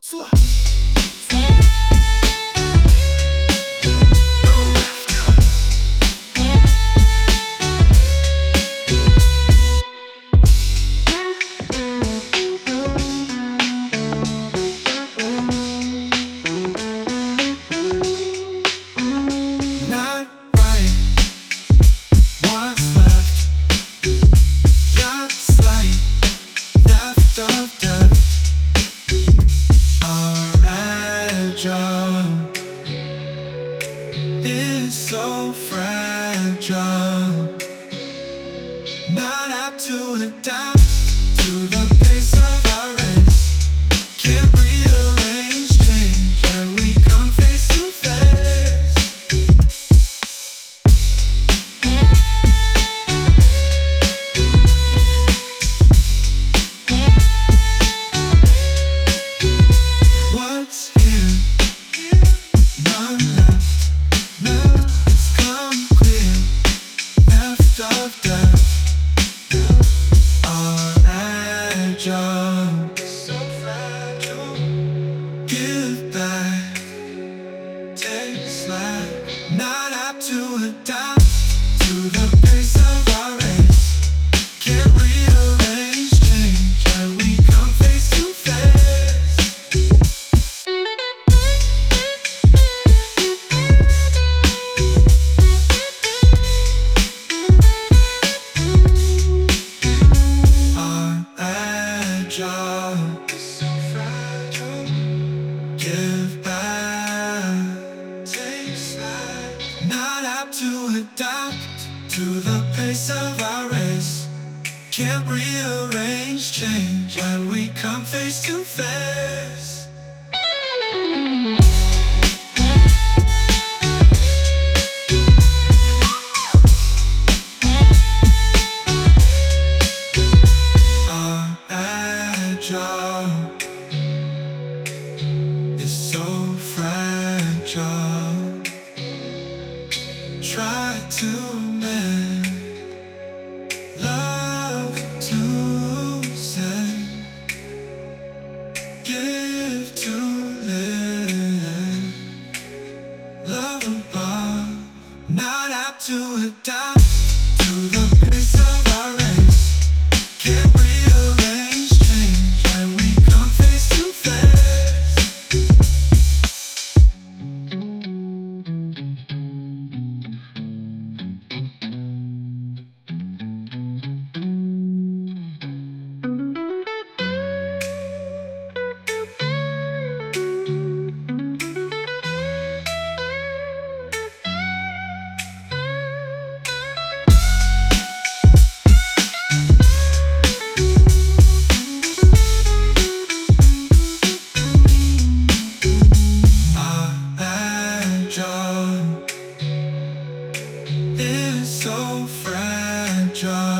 Not right, what's left? Just like depth of depth. Our agile is so fragile. Not apt to adapt to the pace of our race. Can't rearrange change when we come face to face. What's here? None left. Let's come clear. Left of death. Our agile, so fragile. Give back, take slack. Not apt to adapt to the pace of our race. Can't rearrange change when we come face to face. Our agile, so fragile. Give back, take slack. Not apt to adapt to the pace of our race. Can't rearrange change when we come face to face. Our agile is so fragile. Try to mend, love to send, give to live, love above. Not apt to adapt to the pace of our race. Can't rearrange change when we come face to face. Our agile is so fragile.